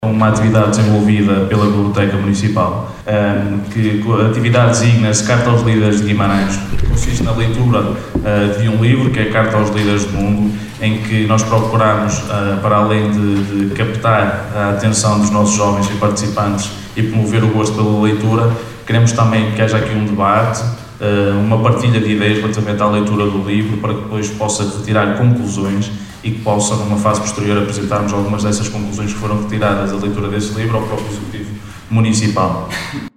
Uma atividade desenvolvida pela Biblioteca Municipal, que a atividade designa-se Carta aos Líderes de Guimarães. Consiste na leitura de um livro, que é Carta aos Líderes do Mundo, em que nós procuramos, para além de captar a atenção dos nossos jovens e participantes e promover o gosto pela leitura, queremos também que haja aqui um debate, uma partilha de ideias relativamente à leitura do livro, para que depois possa retirar conclusões e que possa, numa fase posterior, apresentarmos algumas dessas conclusões que foram retiradas da leitura desse livro ao próprio Executivo Municipal.